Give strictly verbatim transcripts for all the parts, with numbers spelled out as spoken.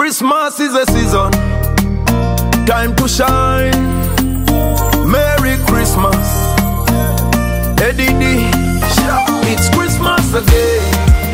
Christmas is a season, time to shine. Merry Christmas, Eddie. It's Christmas again.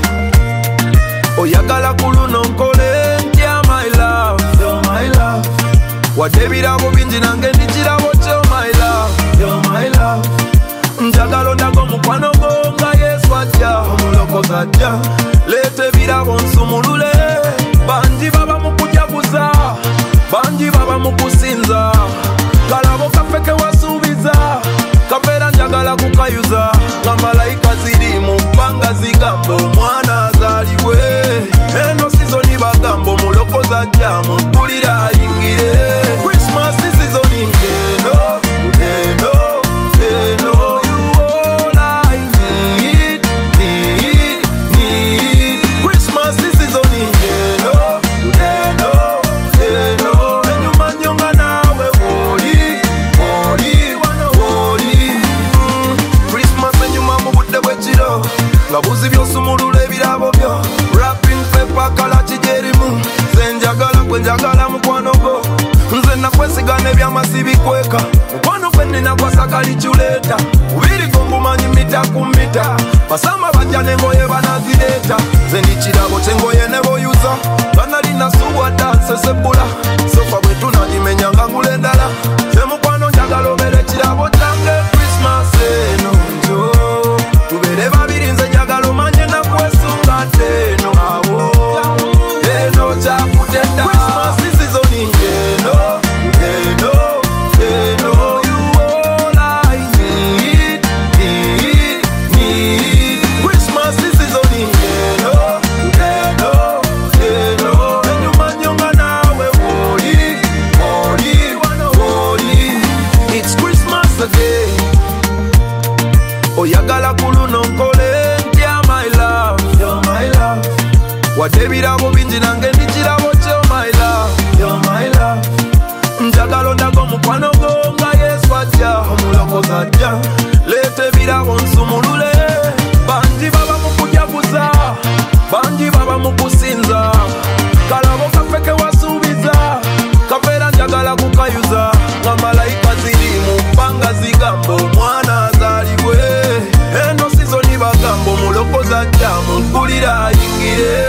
Oyagala kulu nonkole, yeah my love, you're my love. Wadebira bobinji nange nichira wocho my love, you're my love. Njagalo ndago mukwano gonga Yesu atya, omulokozi atya. Lete birabo nsumulule, banji baba mukujaguza, banji baba mukusinza. Kalabo kafeke wasubiza, kafera njagala kukayuza. Nga malaika ziri mu bbanga zigamba omwana azaliwe. Eno sizoni bagambo mulokozi ajja mumpulira ayingire. Christmas sizoni ngeno, ngeno, ngeno. You all I need, need, need. Christmas sizoni ngeno, ngeno, ngeno. Enyuma nyonga nawe woli, woli, woli. Mm. Christmas enyuma mu budde bw'ekiro, nga buzi by'osumulula ebirabo byo. Wrapping paper kala kijerimu, nze njagala gwe njagala mukwano gwo. Nze nakwesiga n'ebyamasibi kweka, mukwano gwe nina gwasakali kyuleeta. Bubiri gombumanyi mita ku mita, basama bajja n'engoye banazireeta. Nze ndi kirabo ky'engoye ne boyuza, nga nali nasuubwa danse sebbula. Sofa bwe tunagimenya nga ngula endala, nze mukwano njagala obeere kirabo kyange. Christmas eno njo tubeere babiri, nze njagala omanye nakwesunga eno awo. Eno kyakutenda Christmas sizoni ngeno, ngeno, ngeno. You all I need, need, need. Christmas sizoni ngeno, ngeno, ngeno. Enyuma nyonga nawe woli, woli, woli. It's Christmas again. Oyagala kulu nonkole, yeah my love, you're my love. Wadebira bobinji nange nichirabo kyo my love, you're my love. Njagalo ndago mukwano gonga Yesu atya, omulokozi atya. Lete birabo nsumulule, banji baba mukujaguza, banji baba mukusinza. Kalabo kafeke wasubiza, kafera njagala kukayuza. Nga malaika ziri mu bbanga zigamba omwana azaliwe. Eno sizoni bagambo mulokozi atya mumpulira ayingire.